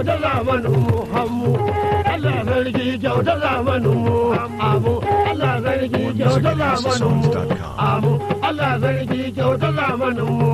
kyauta zamanin mu hammu Allah sarki kyauta zamanin mu amu Allah sarki kyauta zamanin mu amu Allah sarki kyauta zamanin mu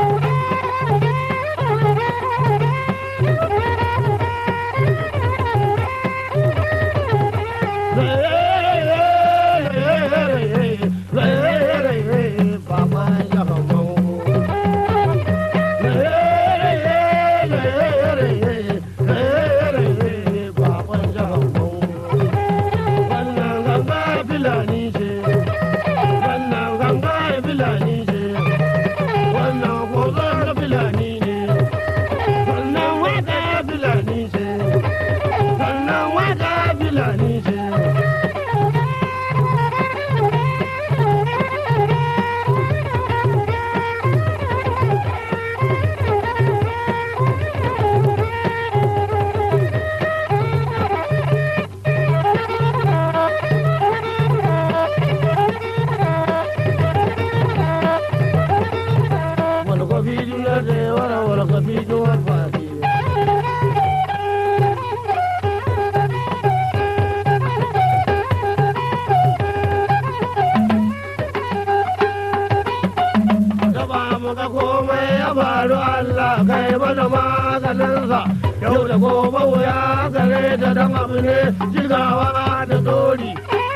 yau da gobe wuya gare da dan abu ne jigawa da dori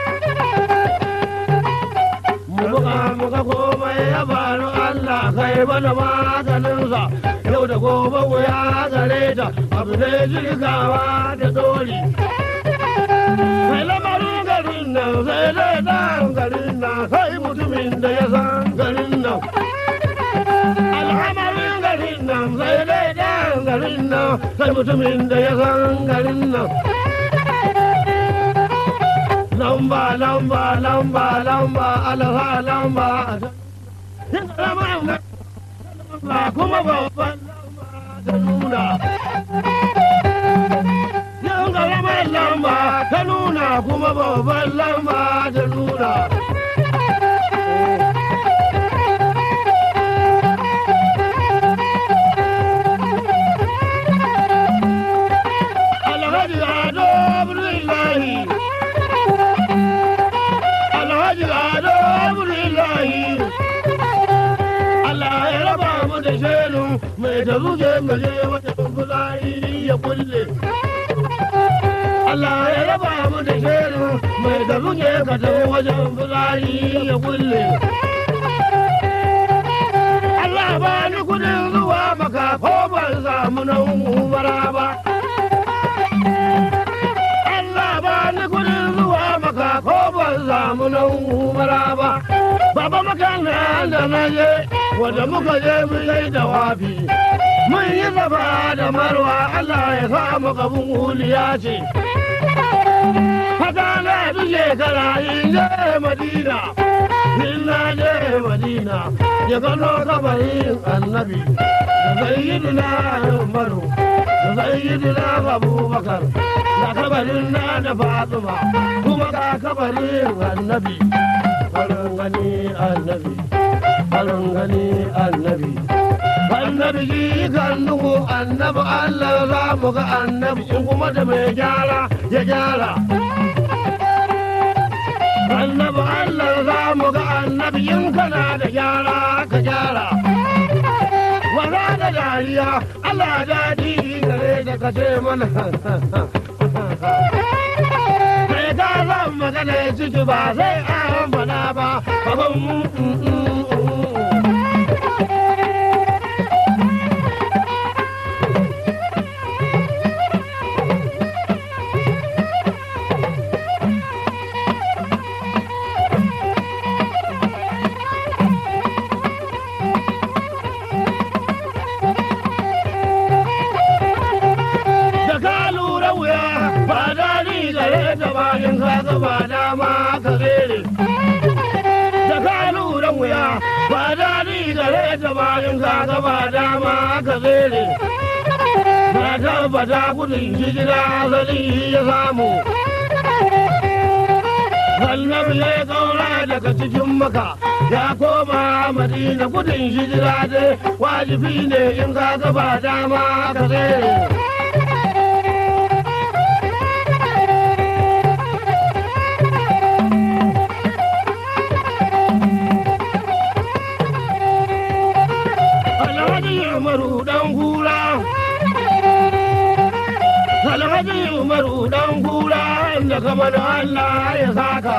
muka komai ya faru Allah kai bana maganinsa yau da gobe wuya gare da abu ne jigawa da dori sai lamarin garin nan sai dai dan garin nan sai mutumin da ya san garin nan al'amarin garin nan sai dai garin nan sai mutumin da ya san garin nan lamba lamba lamba lamba alha lamba kuma babban lamba ta nuna yan karamar lamba ta nuna kuma babban lamba ta nuna mai da zuge maje wajen fulani ya kulle Allah ya raba mu da sheru mai da zuge ka tafi wajen fulani ya kulle Allah ba ni kudin zuwa maka ko ban samu nan umara ba Allah ba ni kudin zuwa maka ko ban samu nan umara ba Baba makana da na je wanda muka je mu yi dawafi mun yi zaba da marwa Allah ya sa mu kabun huliya ce haka na bi shekara in je Madina in na je Madina ya gano kabarin annabi da sayyidina Umaru da sayyidina Abubakar da kabarin na da Fatima kuma ga kabarin annabi farin gani annabi farin gani annabi annabi ji kan nuhu annabi Allah za mu ga annabi in kuma da mai gyara ya gyara annabi Allah za mu ga annabi in kana da gyara ka gyara wala da dariya Allah daɗi gare da ka ce mana zan magana ciki ba sai an bana ba kaban bayan ka gaba dama ka tsere da ka lura wuya ba daɗi gare ta bayan ka gaba dama ka tsere na tabbata gudun hijira asali ya samu annabi ya kaura daga cikin maka ya koma madina gudun hijira dai wajibi ne in ka gaba dama ka tsere Alhaji Umaru dan kura da kamar Allah ya saka.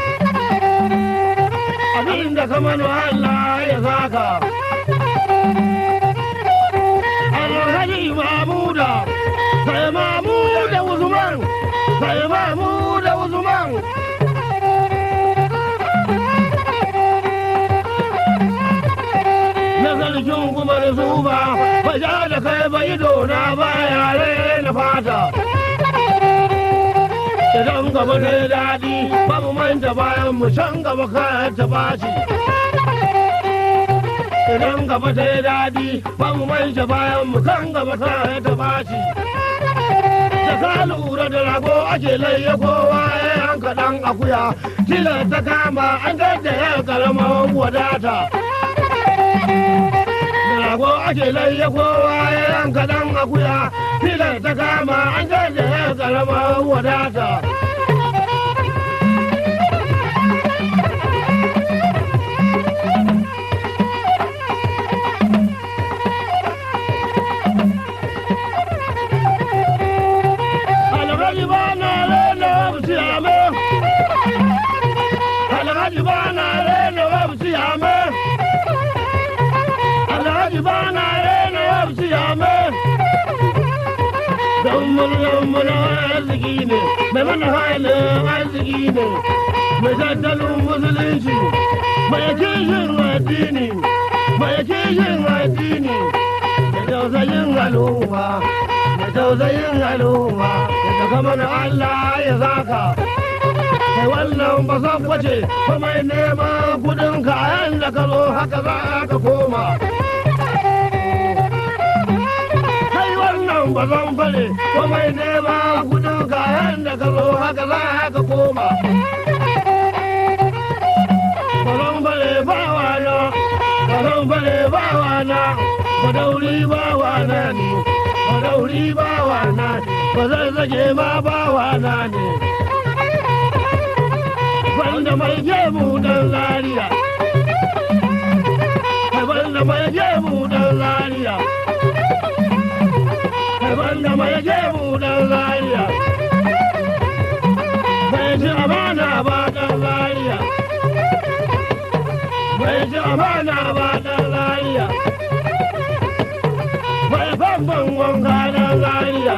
Abin da kamar Allah ya saka. Alhaji Mamuda, sai Mamuda Usman, sai Mamuda Usman. Na sarkin kuma da su ba ja da kai ba ido na ba yare na fata. Idan gaba ta yi daɗi ba mu manta bayan mu can gaba kayan ta bashi. Idan gaba ta yi daɗi ba mu manta bayan mu kan gaba kayan ta bashi. Da ka lura da rago ake layya kowa ya yanka ɗan akuya. Tilar ta kama an gaddaya karamar wadata. Rago ake layya kowa ya yanka ɗan akuya. Tilar ta kama an gaddaya karamar wadata. Alhaji ba na rena wabu ciyame. Alhaji ba na rena wabu ciyame. Alhaji ba na rena wabu ciyame. Don murna arziki ne, mai mana halin arziki ne, mai tattalin musulunci, mai kishin addini, mai kishin addini, da tausayin al'umma, da tausayin al'umma, da kamar Allah ya zaka. Kai wannan ba san kwace, ba mai neman kudin kayan da ka zo haka za ka koma. Ba zan fare ko mai nema kudin kayan da ka zo haka za ka koma. Ba zan fare bawa na, ba zan fare bawa na, ba dauri bawa na ne, ba dauri bawa na, ba zan zage ma bawa na ne. Banda mai gemu dan Zaria, banda mai gemu dan Zaria. Banda mai gemu dan Zaria, bai ji amana ba dan Zaria, bai ji amana ba dan Zaria, bai famfan wanka dan Zaria,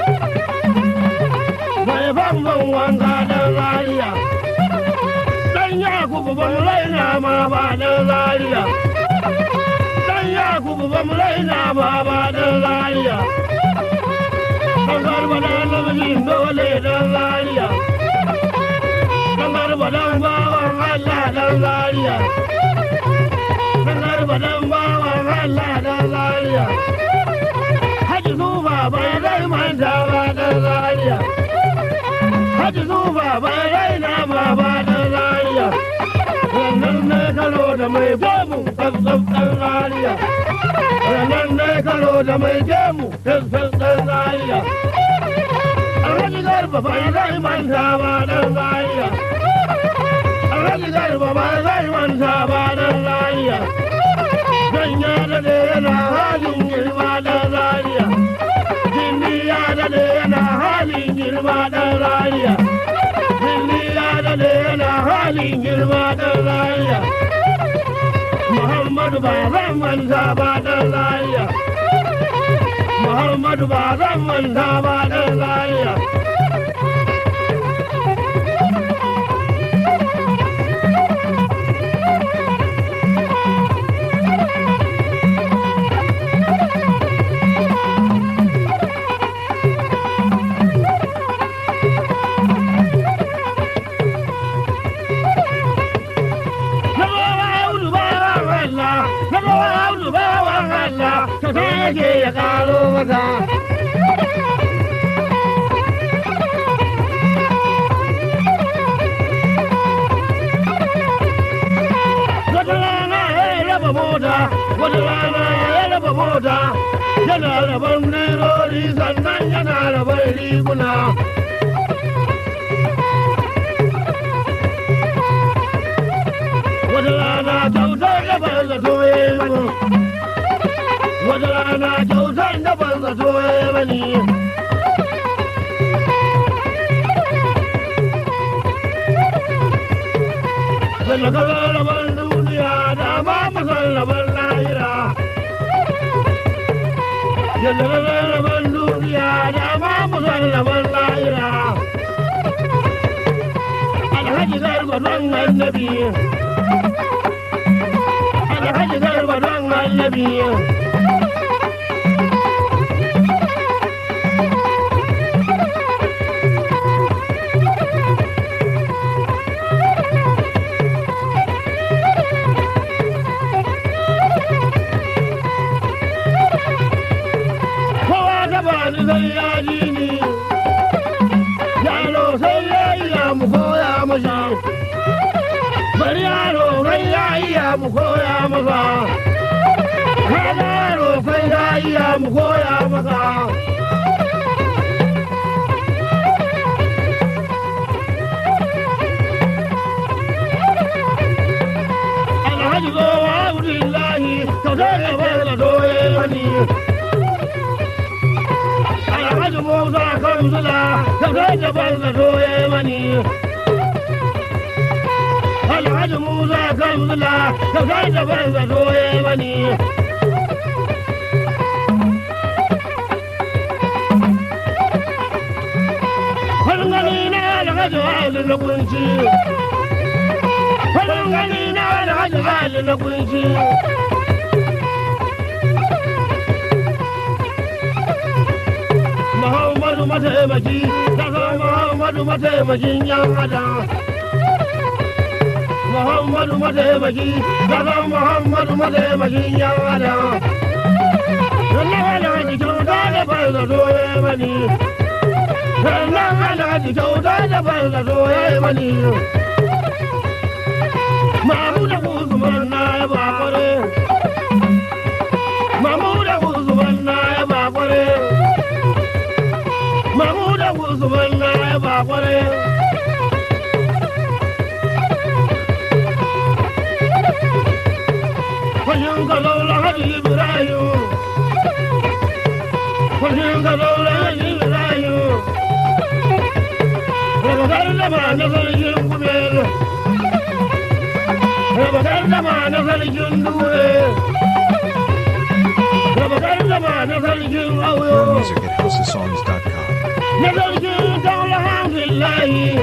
bai famfan wanka dan Zaria, dan Yakubu ba mu raina ma ba dan Zaria, dan Yakubu ba mu raina ma ba dan Zaria. Dan garba dan namijin dole dan Zaria, dan garba dan bawan Allah dan Zaria, dan garba dan bawan Allah dan Zaria. Haji Zuba bai rai manta ba dan Zaria, Haji Zuba bai rai nama ba dan Zaria. Wannan ne karo da mai gemu tsaf dan Zaria, wannan ne karo da mai gemu tsaf dan Zaria. Alhaji Garba bai rai manta ba dan Zaria, Alhaji Garba bai rai manta ba dan Zaria. Dan ya dade yana halin girma dan Zaria, Jinni ya dade yana halin girma dan Zaria, Jinni ya dade yana halin girma dan Zaria. Muhammadu ba zan manta ba dan Zaria, Muhammadu ba zan manta ba dan Zaria. Ke ya karo mata. Wata rana ya raba mota, wata rana ya raba mota, yana raban nerori sannan yana raban riguna. Wata rana kyautar da ban zato ya yi, wata rana kyautar da ban zato ya mani. zan zaman lahira alhaji garba don annabi alhaji garba don annabi sai ya ji ni yaro sai ya iya mu koya masa bari yaro sai ya iya mu koya masa yaro sai ya iya mu koya masa alhaji zo wa abdullahi ka zai gaba da doye mani alhaji musa kan zula ka zai gabar da doye mani alhaji musa kan zula ka zai gabar da doye mani farin gani na alhaji hali na kunci farin gani na alhaji hali na kunci Muhammadu mataimaki, daga Muhammadu mataimakin yan adam. Muhammadu mataimaki, daga Muhammadu mataimakin yan adam. Sannan alhaji kyauta da bai da doye mani. Sannan alhaji kyauta da bai da doye mani. Mamu da Usman na ya bakware. Mamu da Usman na ya bakware. Mamuda Usman na ya bakware. Kwashin ka zaula Haji Ibrahim. Kwashin ka zaula Haji Ibrahim. Rabakar dama na sarkin kumel. Rabakar dama na sarkin dure. Rabakar dama na sarkin auyo. Music at housesongs.com. Nazarkin daula hamdulillahi